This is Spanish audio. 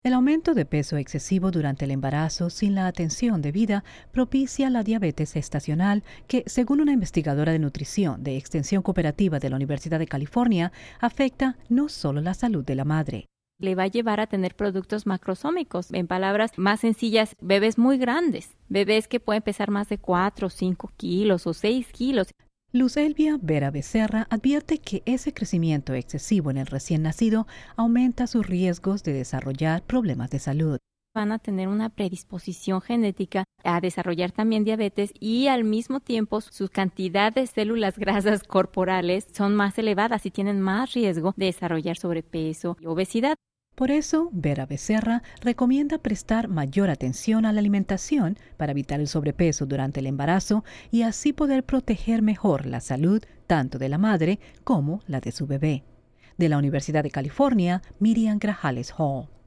El aumento de peso excesivo durante el embarazo sin la atención debida propicia la diabetes gestacional que, según una investigadora de nutrición de Extensión Cooperativa de la Universidad de California, afecta no solo la salud de la madre. Le va a llevar a tener productos macrosómicos. En palabras más sencillas, bebés muy grandes, bebés que pueden pesar más de 4, 5 kilos o 6 kilos. Luz Elvia Vera Becerra advierte que ese crecimiento excesivo en el recién nacido aumenta sus riesgos de desarrollar problemas de salud. Van a tener una predisposición genética a desarrollar también diabetes y al mismo tiempo su cantidad de células grasas corporales son más elevadas y tienen más riesgo de desarrollar sobrepeso y obesidad. Por eso, Vera Becerra recomienda prestar mayor atención a la alimentación para evitar el sobrepeso durante el embarazo y así poder proteger mejor la salud tanto de la madre como la de su bebé. De la Universidad de California, Miriam Grajales Hall.